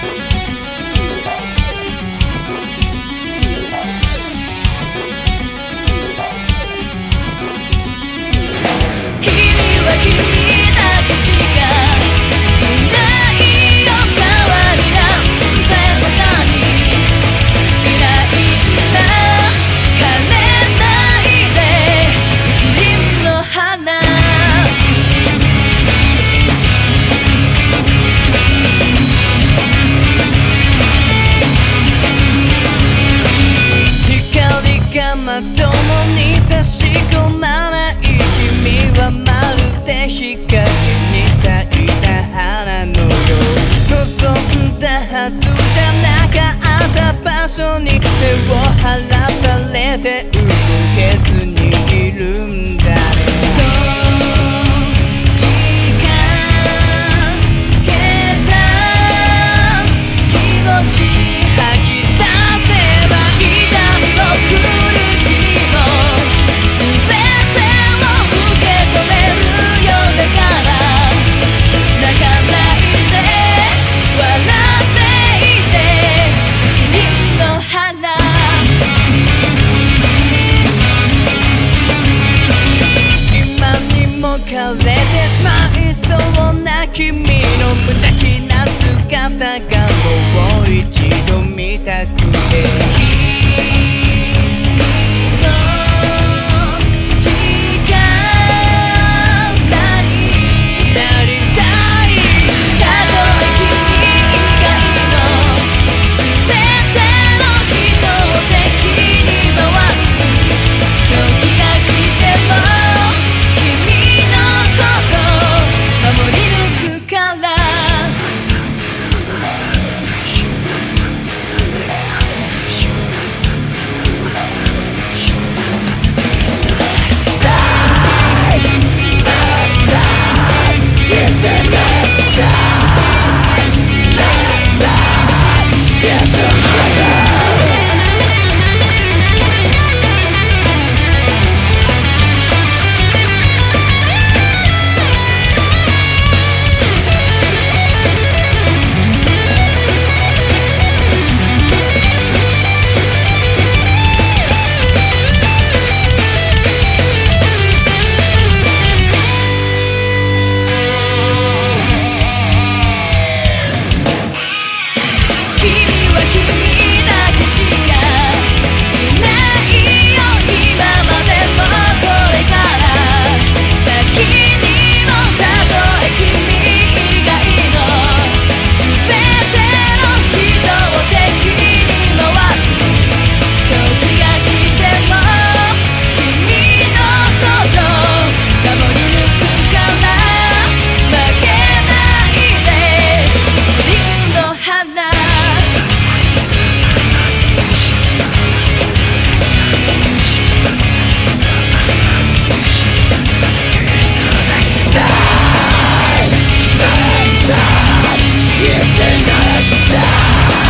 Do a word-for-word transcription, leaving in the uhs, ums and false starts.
まともに差し込まない君はまるで光に咲いた花のよう望んだはずじゃなかった場所に手を離されて動けずにいるんだね枯れてしまいそうな君の無邪気な姿がもう一度見たくてDie!